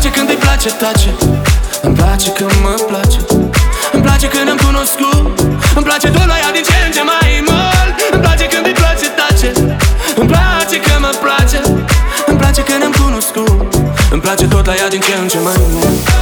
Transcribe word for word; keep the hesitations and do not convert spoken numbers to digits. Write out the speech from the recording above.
place când îi place tace. Îmi place când mă place. Îmi place când am cunoscut. Îmi place tot la ea din ce în ce mai mult. Îmi place când îi place tace. Îmi place că mă place. Îmi place când am cunoscut. Îmi place tot la ea din ce în ce mai mult.